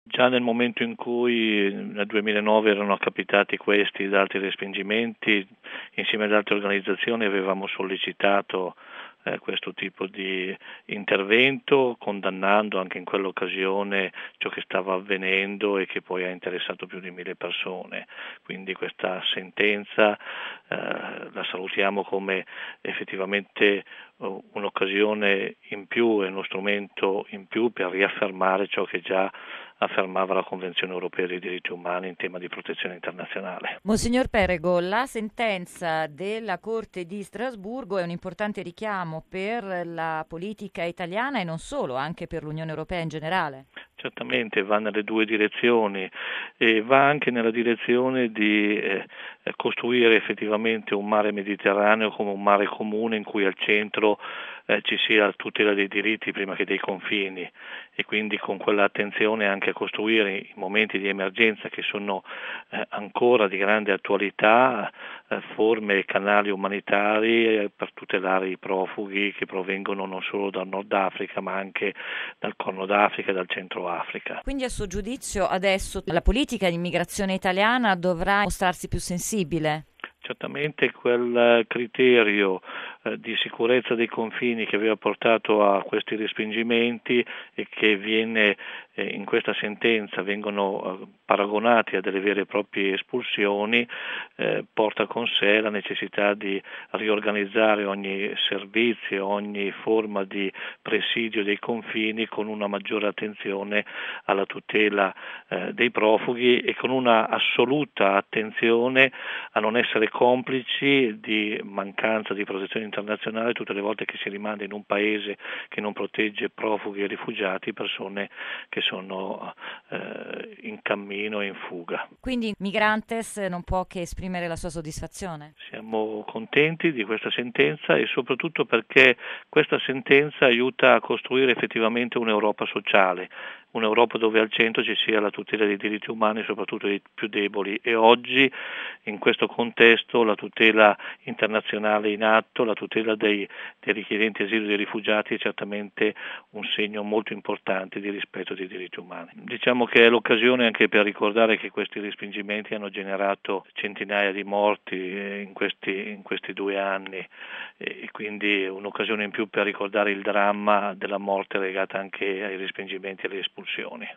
Già nel momento in cui nel 2009 erano capitati questi ed altri respingimenti, insieme ad altre organizzazioni avevamo sollecitato questo tipo di intervento, condannando anche in quell'occasione ciò che stava avvenendo e che poi ha interessato più di 1000 persone. Quindi questa sentenza la salutiamo come effettivamente un'occasione in più e uno strumento in più per riaffermare ciò che già affermava la Convenzione europea dei diritti umani in tema di protezione internazionale. Monsignor Perego, la sentenza della Corte di Strasburgo è un importante richiamo per la politica italiana e non solo, anche per l'Unione Europea in generale. Certamente va nelle due direzioni e va anche nella direzione di costruire effettivamente un mare Mediterraneo come un mare comune in cui al centro ci sia la tutela dei diritti prima che dei confini e quindi con quell'attenzione anche a costruire i momenti di emergenza che sono ancora di grande attualità, forme e canali umanitari per tutelare i profughi che provengono non solo dal Nord Africa ma anche dal Corno d'Africa e dal Centro Africa. Quindi a suo giudizio adesso la politica di immigrazione italiana dovrà mostrarsi più sensibile? Certamente quel criterio di sicurezza dei confini che aveva portato a questi respingimenti e che viene in questa sentenza vengono paragonati a delle vere e proprie espulsioni, porta con sé la necessità di riorganizzare ogni servizio, ogni forma di presidio dei confini con una maggiore attenzione alla tutela dei profughi e con una assoluta attenzione a non essere complici di mancanza di protezione internazionale tutte le volte che si rimanda in un paese che non protegge profughi e rifugiati, persone che sono in cammino e in fuga. Quindi Migrantes non può che esprimere la sua soddisfazione? Siamo contenti di questa sentenza e soprattutto perché questa sentenza aiuta a costruire effettivamente un'Europa sociale, un'Europa dove al centro ci sia la tutela dei diritti umani, soprattutto dei più deboli e oggi in questo contesto la tutela internazionale in atto, la tutela dei richiedenti asilo e dei rifugiati è certamente un segno molto importante di rispetto dei diritti umani. Diciamo che è l'occasione anche per ricordare che questi respingimenti hanno generato centinaia di morti in questi 2 anni e quindi un'occasione in più per ricordare il dramma della morte legata anche ai respingimenti e alle espulsioni.